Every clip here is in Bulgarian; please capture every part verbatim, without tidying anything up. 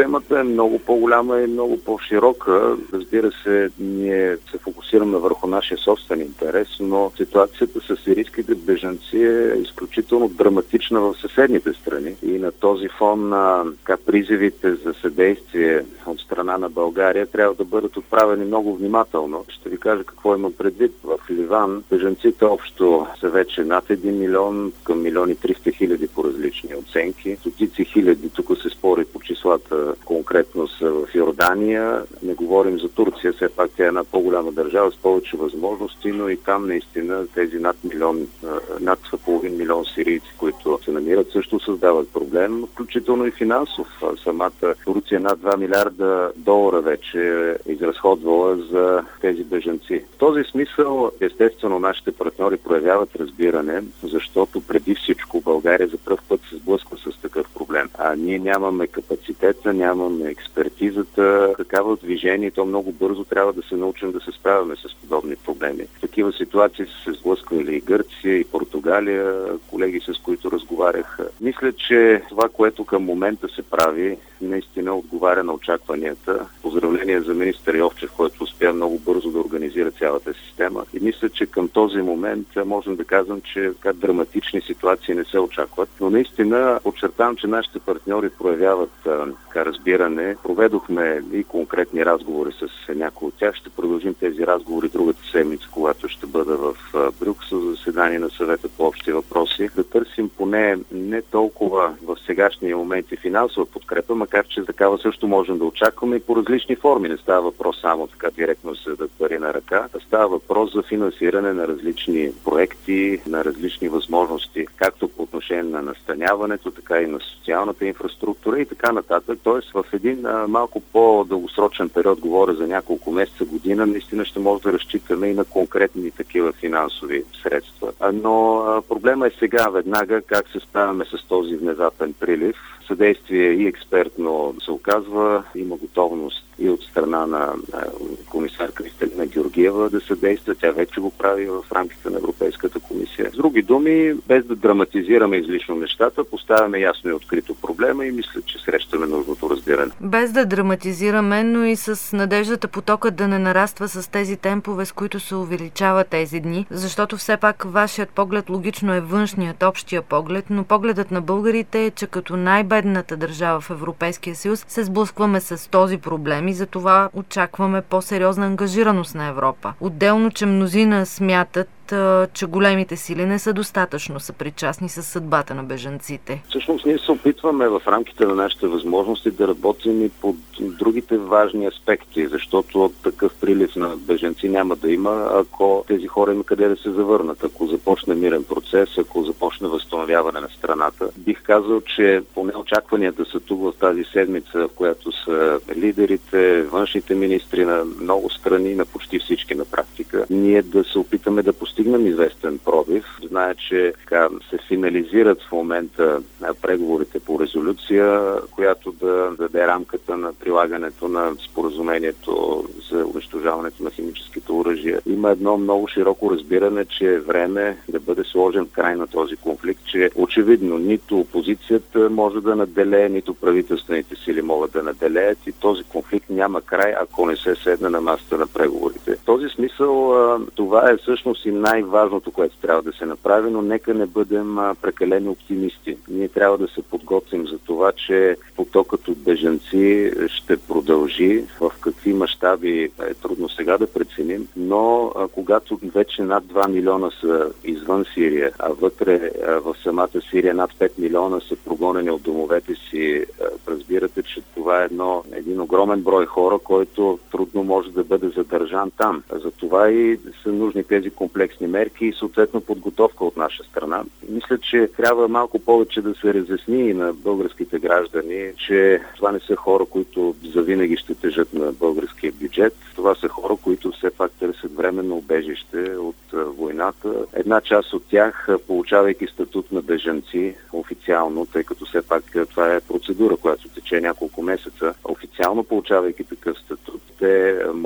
темата е много по-голяма и много по-широка. Разбира се, ние се фокусираме върху нашия собствен интерес, но ситуацията с сирийските бежанци е изключително драматична в съседните страни. И на този фон на призивите за съдействие от страна на България трябва да бъдат отправени много внимателно. Ще ви кажа какво имам предвид. В Ливан бежанците общо са вече над един милион, към милион и триста хиляди по различни оценки. Стотици хиляди, тук се спори по числата, конкретно са в Йордания. Не говорим за Турция, все пак тя е една по-голяма държава с повече възможности, но и там наистина тези над милион, над половин милион сирийци, които се намират, също създават проблем, включително и финансов. Самата Турция над два милиарда долара вече е изразходвала за тези бежанци. В този смисъл, естествено, нашите партньори проявяват разбиране, защото преди всичко България за пръв път се сблъсква с такъв проблем. А ние нямаме капацитета, нямаме експертизата, такава движение, то много бързо трябва да се научим да се справяме с подобни проблеми. В такива ситуации са се сблъсквали и Гърция, и Португалия, колеги с които разговарях. Мисля, че това, което към момента се прави, наистина отговаря на очакванията. Поздравление за министър Йовчев, който успя много бързо да организира цялата система. И мисля, че към този момент можем да кажем, че така драматични ситуации не се очакват. Но наистина подчертавам, че нашите партньори проявяват така разбиране. Проведохме и конкретни разговори с някои от тях. Ще продължим тези разговори другата седмица, когато ще бъда в Брюксел за заседание на съвета по общи въпроси. Да търсим поне не толкова в сегашния момент и финансова подкрепа, макар че такава също можем да очакваме и по различни форми. Не става въпрос само така директно се дадат пари на ръка, а става въпрос за финансиране на различни проекти, на различни възможности, както по отношение на настаняването, така и на социалната инфраструктура и така нататък. Тоест в един а, малко по-дългосрочен период, говоря за няколко месеца, година, наистина ще може да разчитаме и на конкретни такива финансови средства. А, но а, проблема е сега, веднага, как се справяме с този внезапен прилив. Съдействие и експертно се оказва, има готовност и от страна на комисар Кристалина Георгиева да съдейства. Тя вече го прави в рамките на Европейската комисия. С други думи, без да драматизираме излишно нещата, поставяме ясно и открито проблема и мисля, че срещаме нужното разбиране. Без да драматизираме, но и с надеждата потокът да не нараства с тези темпове, с които се увеличава тези дни, защото все пак вашият поглед логично е външният, общия поглед, но погледът на българите е, че като най-бедната държава в Европейския съюз се сблъскваме с този проблем и затова очакваме по-сериозна ангажираност на Европа. Отделно, че мнозина смятат, че големите сили не са достатъчно съпричастни с съдбата на бежанците. Всъщност ние се опитваме в рамките на нашите възможности да работим и по другите важни аспекти, защото такъв прилив на бежанци няма да има, ако тези хора има къде да се завърнат, ако започне мирен процес, ако започне възстановяване на страната. Бих казал, че поне очакванията са тук в тази седмица, в която са лидерите, външните министри на много страни, на почти всички на практика, ние да се опитаме да постигнем известен пробив. Зная, че така, се финализират в момента преговорите по резолюция, която да даде рамката на прилагането на споразумението за унищожаването на химическите оръжия. Има едно много широко разбиране, че е време да бъде сложен край на този конфликт, че очевидно нито опозицията може да наделее, нито правителствените сили могат да наделеят и този конфликт няма край, ако не се седне на масата на преговорите. В този смисъл това е всъщност и най-важното, което трябва да се направи, но нека не бъдем прекалени оптимисти. Ние трябва да се подготвим за това, че потокът от бежанци ще продължи. В какви мащаби е трудно сега да преценим, но а, когато вече над два милиона са извън Сирия, а вътре а, в самата Сирия над пет милиона са прогонени от домовете си, а, разбирате, че това е едно, един огромен брой хора, който трудно може да бъде задържан там. Затова и са нужни тези комплексни мерки и съответно подготовка от наша страна. Мисля, че трябва малко повече да се разясни и на българските граждани, че това не са хора, които завинаги ще тежат на българския бюджет. Това са хора, които все пак търсят временно убежище от войната. Една част от тях, получавайки статут на бежанци официално, тъй като все пак това е процедура, която тече няколко месеца, официално получавайки такъв статут, те могат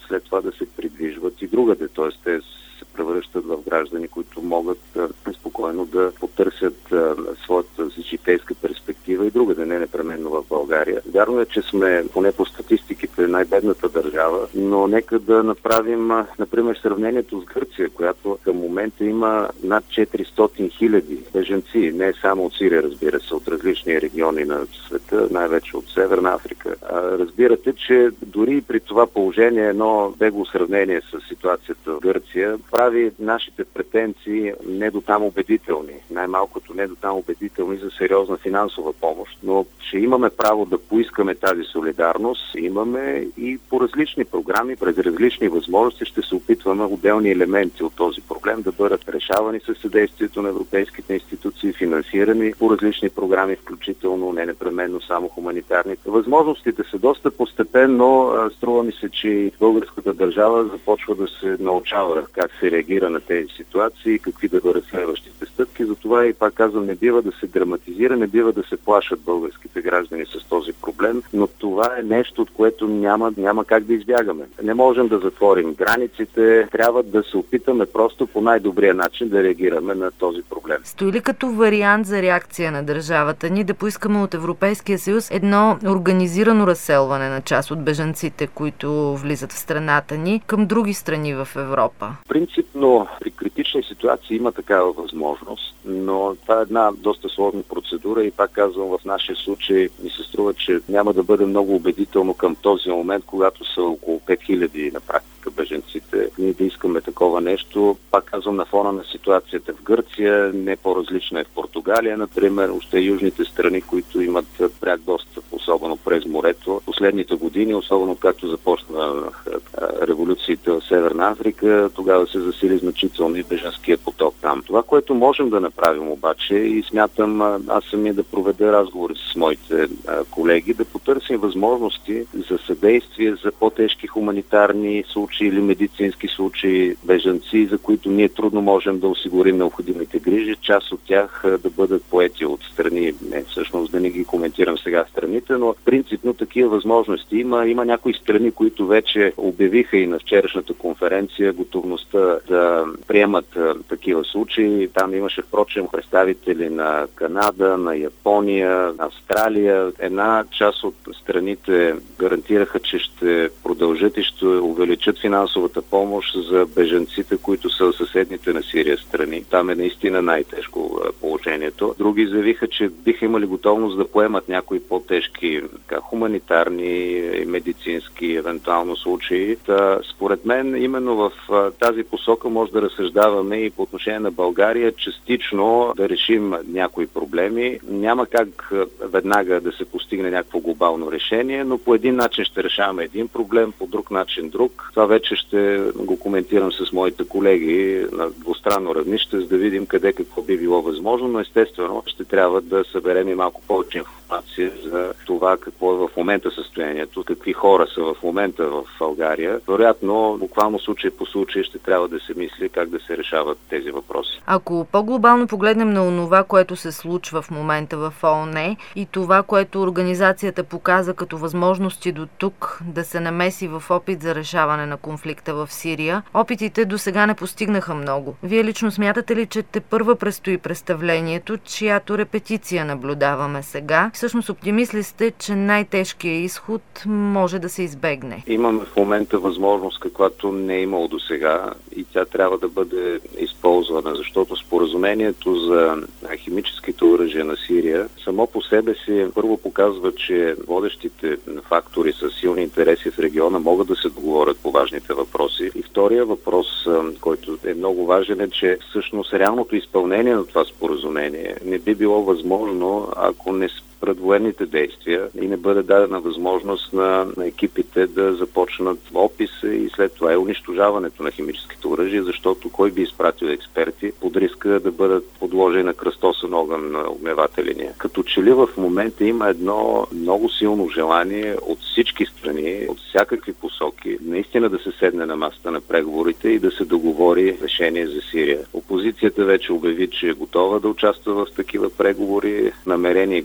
след това да се придвижват и другаде, т.е. те се превръщат в граждани, които могат а, спокойно да потърсят а, своята житейска перспектива и другаде, не непременно в България. Вярно е, че сме, поне по статистиките, най-бедната държава, но нека да направим, а, например, сравнението с Гърция, която към момента има над четиристотин хиляди бежанци, не само от Сирия, разбира се, от различни региони на света, най-вече от Северна Африка. А, разбирате, че дори при това положение едно бегло сравнение с ситуацията в Гърция прави нашите претенции не до там убедителни. Най-малкото не до там убедителни за сериозна финансова помощ. Но че имаме право да поискаме тази солидарност, имаме и по различни програми, през различни възможности ще се опитваме отделни елементи от този проблем да бъдат решавани със съдействието на европейските институции, финансирани по различни програми, включително не непременно само хуманитарните. Възможностите са доста постепенно. Струва ми се, че и българската държава започва да се научава как се реагира на тези ситуации, какви да бъдат следващите стъпки. Затова и пак казвам, не бива да се драматизира, не бива да се плашат българските граждани с този проблем, но това е нещо, от което няма, няма как да избягаме. Не можем да затворим границите, трябва да се опитаме просто по най-добрия начин да реагираме на този проблем. Стои ли като вариант за реакция на държавата ни да поискаме от Европейския съюз едно организирано разселване на част от бежанците, които влизат в страната ни, към други страни в Европа? Принципно при критични ситуации има такава възможност, но това е една доста сложна процедура и пак казвам, в нашия случай ми се струва, че няма да бъде много убедително към този момент, когато са около пет хиляди на практика бежанците. Ние да искаме такова нещо, пак казвам, на фона на ситуацията в Гърция, не по-различна е в Португалия, например, още южните страни, които имат пряк достъп, особено през морето. Последните години, особено както започна революциите в Северна Африка, тогава се засили значително и бежанския поток там. Това, което можем да направим обаче, и смятам аз самия да проведа разговори с моите колеги, да потърсим възможности за съдействие за по-тежки хуманитарни случаи или медицински случаи, бежанци, за които ние трудно можем да осигурим необходимите грижи. Част от тях да бъдат поети от страни, не, всъщност да не ги коментирам сега страните, но принципно такива възможности има. Има някои страни, които вече обявиха и на вчерашната конференция готовността да приемат а, такива случаи. Там имаше, впрочем, представители на Канада, на Япония, Австралия. Една част от страните гарантираха, че ще продължат и ще увеличат финансовата помощ за бежанците, които са в съседните на Сирия страни. Там е наистина най-тежко положението. Други заявиха, че биха имали готовност да поемат някои по-тежки така, хуманитарни, медицински, евентуално случаи. Та, според мен, именно в а, тази посока може да разсъждаваме и по отношение на България, частично да решим някои проблеми. Няма как а, веднага да се постигне някакво глобално решение, но по един начин ще решаваме един проблем, по друг начин друг. Това вече ще го коментирам с моите колеги на двустранно равнище, за да видим къде какво би било възможно, но естествено ще трябва да съберем и малко повече информация за това какво е в момента състоянието, какви хора са в момента в България. Вероятно, буквално случай по случай ще трябва да се мисли как да се решават тези въпроси. Ако по-глобално погледнем на онова, което се случва в момента в ООН и това, което организацията показа като възможности до тук да се намеси в опит за решаване на конфликта в Сирия, опитите до сега не постигнаха много. Вие лично смятате ли, че тепърва предстои представлението, чиято репетиция наблюдаваме сега? Всъщност оптимист ли сте, че най-тежкият изход може да се избегне? Имаме в момента възможност, каквато не е имало до сега и тя трябва да бъде използвана, защото споразумението за химическите оръжия на Сирия само по себе си първо показва, че водещите фактори с силни интереси в региона могат да се договорят по важните въпроси. И втория въпрос, който е много важен, е, че всъщност реалното изпълнение на това споразумение не би било възможно, ако не спрат военните действия и не бъде дадена възможност на, на екипите да започнат описа и след това е унищожаването на химическите оръжия, защото кой би изпратил експерти под риска да бъдат подложени на кръстосен огън на огневателения. Като че ли в момента има едно много силно желание от всички страни, от всякакви посоки, наистина да се седне на масата на преговорите и да се договори решение за Сирия. Опозицията вече обяви, че е готова да участва в такива преговори, намерение и готовност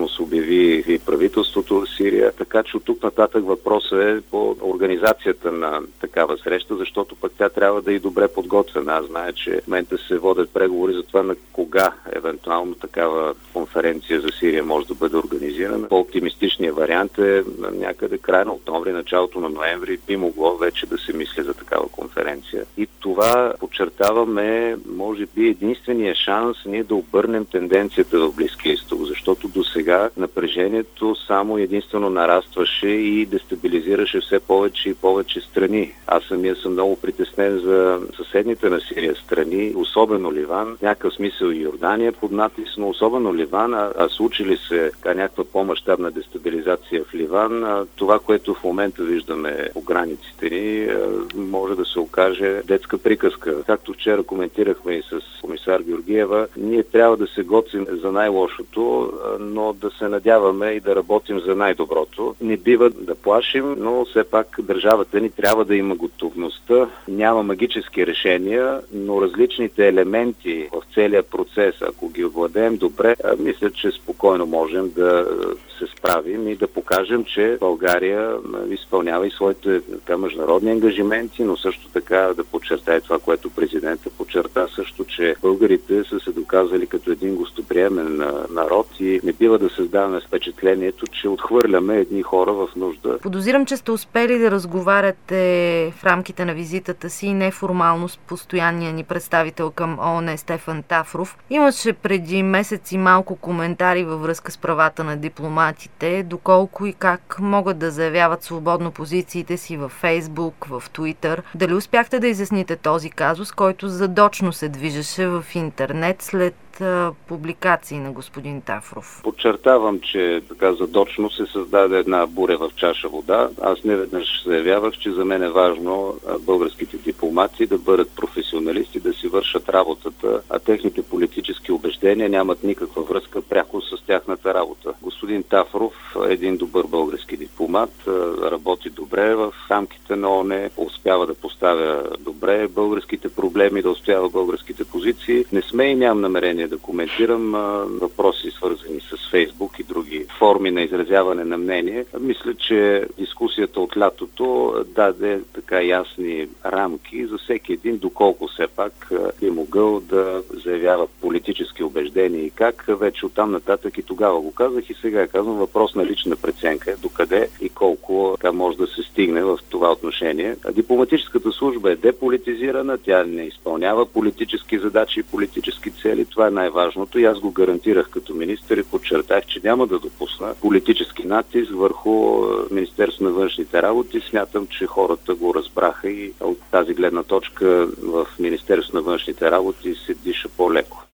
готовност обяви и правителството в Сирия. Така че от тук нататък въпросът е по организацията на такава среща, защото пък тя трябва да е добре подготвена. Аз знае, че в момента се водят преговори за това на кога евентуално такава конференция за Сирия може да бъде организирана. По-оптимистичният вариант е някъде края на октомври, началото на ноември би могло вече да се мисли за такава конференция. И това, подчертаваме, може би единствения шанс ние да обърнем тенденцията в Близкия изток, защото до сега напрежението само единствено нарастваше и дестабилизираше все повече и повече страни. Аз самия съм много притеснен за съседните на Сирия страни, особено Ливан, в някакъв смисъл и Йордания под натиск, но особено Ливан, а, а случи ли се така някаква по-мащабна дестабилизация в Ливан, а, това, което в момента виждаме по границите ни, а, може да се окаже детска приказка. Както вчера коментирахме и с комисар Георгиева, ние трябва да се готвим за най-лошото, но да се надяваме и да работим за най-доброто. Не бива да плашим, но все пак държавата ни трябва да има готовността. Няма магически решения, но различните елементи в целия процес, ако ги овладеем добре, мисля, че спокойно можем да се справим и да покажем, че България изпълнява и своите така, международни ангажименти, но също така да подчертае това, което президента подчерта също, че българите са се доказали като един гостоприемен народ и не бива да създаваме впечатлението, че отхвърляме едни хора в нужда. Подозирам, че сте успели да разговаряте в рамките на визитата си неформално с постоянния ни представител към ООН Стефан Тафров. Имаше преди месец и малко коментари във връзка с правата на дипломатите, доколко и как могат да заявяват свободно позициите си във Фейсбук, в Туитър. Дали успяхте да изясните този казус, който задочно се движеше в интернет след публикации на господин Тафров? Подчертавам, че така задочно се създаде една буря в чаша вода. Аз неведнъж заявявах, че за мен е важно българските дипломати да бъдат професионалисти, да си вършат работата, а техните политически убеждения нямат никаква връзка пряко с тяхната работа. Господин Тафров е един добър български дипломат, работи добре в рамките на ООН, успява да поставя добре българските проблеми, да устоява българските позиции. Не сме и нямам намерение да коментирам а, въпроси, свързани с Фейсбук и други форми на изразяване на мнение. Мисля, че дискусията от лятото даде така ясни рамки за всеки един, доколко все пак е могъл да заявява политически убеждения и как. Вече оттам нататък и тогава го казах и сега казвам, въпрос на лична преценка, докъде и колко така може да се стигне в това отношение. Дипломатическата служба е деполитизирана, тя не изпълнява политически задачи и политически цели. Това е най-важното и аз го гарантирах като министър и подчертах, че няма да допусна политически натиск върху Министерството на външните работи. Смятам, че хората го разбраха и от тази гледна точка в Министерството на външните работи се диша по-леко.